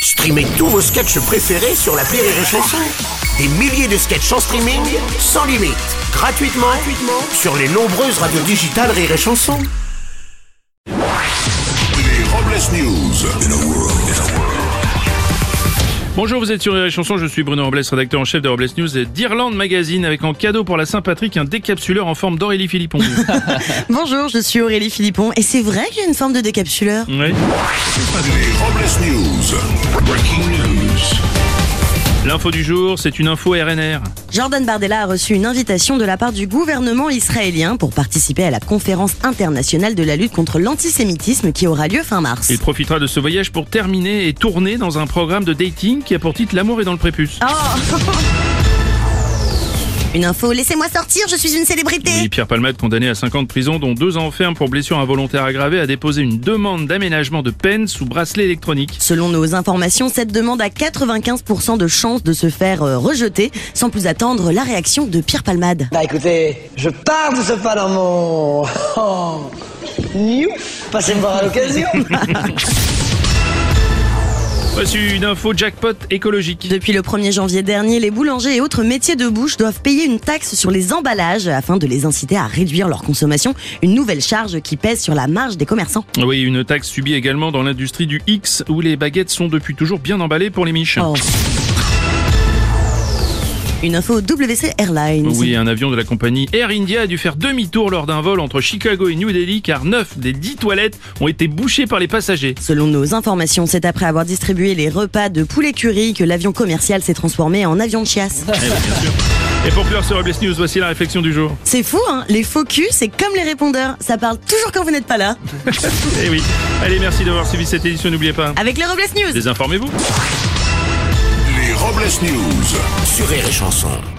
Streamez tous vos sketchs préférés sur l'appli Rire et Chanson. Des milliers de sketchs en streaming, sans limite, gratuitement sur les nombreuses radios digitales Rire et Chanson. Les Robles News. Bonjour, vous êtes sur Rire et Chanson, je suis Bruno Robles, rédacteur en chef de Robles News et d'Irlande Magazine, avec en cadeau pour la Saint-Patrick un décapsuleur en forme d'Aurélie Philippon. Bonjour, je suis Aurélie Philippon et c'est vrai que j'ai une forme de décapsuleur. Oui. Les Robles News. Breaking news. L'info du jour, c'est une info RNR. Jordan Bardella a reçu une invitation de la part du gouvernement israélien pour participer à la conférence internationale de la lutte contre l'antisémitisme qui aura lieu fin mars. Il profitera de ce voyage pour terminer et tourner dans un programme de dating qui a pour titre L'amour est dans le prépuce. Oh Une info, laissez-moi sortir, je suis une célébrité. Oui, Pierre Palmade, condamné à 5 ans de prison, dont 2 ans ferme pour blessure involontaire aggravée, a déposé une demande d'aménagement de peine sous bracelet électronique. Selon nos informations, cette demande a 95% de chances de se faire rejeter. Sans plus attendre, la réaction de Pierre Palmade. Bah écoutez, je pars de ce pas dans mon... Oh. New. Passez me voir à l'occasion. Voici une info jackpot écologique. Depuis le 1er janvier dernier, les boulangers et autres métiers de bouche doivent payer une taxe sur les emballages afin de les inciter à réduire leur consommation. Une nouvelle charge qui pèse sur la marge des commerçants. Oui, une taxe subie également dans l'industrie du X où les baguettes sont depuis toujours bien emballées pour les miches. Oh. Une info WC Airlines. Oui, un avion de la compagnie Air India a dû faire demi-tour lors d'un vol entre Chicago et New Delhi car 9 des 10 toilettes ont été bouchées par les passagers. Selon nos informations, c'est après avoir distribué les repas de poulet curry que l'avion commercial s'est transformé en avion de chasse. Eh oui, bien sûr. Et pour clore ce Robles News, voici la réflexion du jour. C'est fou, hein? Les faux culs, c'est comme les répondeurs. Ça parle toujours quand vous n'êtes pas là. Eh oui. Allez, merci d'avoir suivi cette édition. N'oubliez pas, Avec les Robles News. désinformez-vous. Les Robles News. Sur Rire et Chanson.